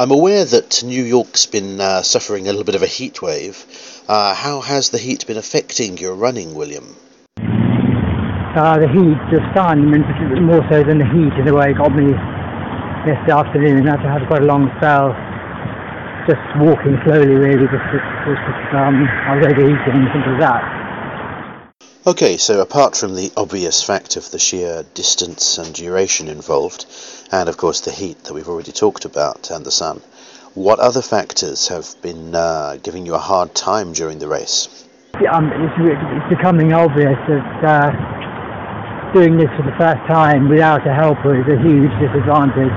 I'm aware that New York's been suffering a little bit of a heat wave. How has the heat been affecting your running, William? The heat, the sun, more so than the heat in a way, got me yesterday afternoon. I had to have quite a long spell, just walking slowly really, I was overheating and things like that. Okay, so apart from the obvious fact of the sheer distance and duration involved, and of course the heat that we've already talked about and the sun, what other factors have been giving you a hard time during the race? It's becoming obvious that doing this for the first time without a helper is a huge disadvantage.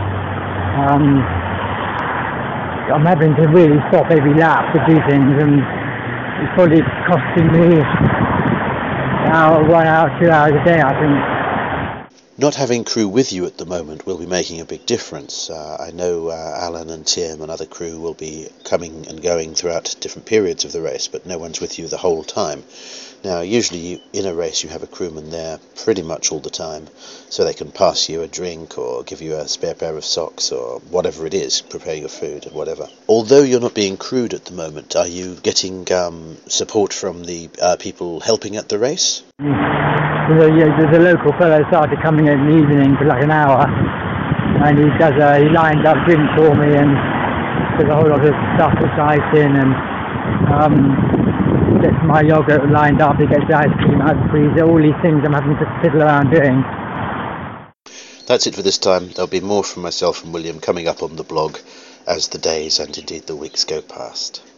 I'm having to really stop every lap to do things, and it's probably costing me 1 hour, 2 hours a day, I think. Not having crew with you at the moment will be making a big difference. I know Alan and Tim and other crew will be coming and going throughout different periods of the race, but no one's with you the whole time. Now, usually in a race you have a crewman there pretty much all the time, so they can pass you a drink or give you a spare pair of socks or whatever it is, prepare your food and whatever. Although you're not being crewed at the moment, are you getting support from the people helping at the race? There's a local fellow started coming in the evening for like an hour, and he lined up drinks for me and does a whole lot of stuff that's ice in, and gets my yogurt lined up, he gets the ice cream out of the freezer, all these things I'm having to fiddle around doing. That's it for this time. There'll be more from myself and William coming up on the blog as the days and indeed the weeks go past.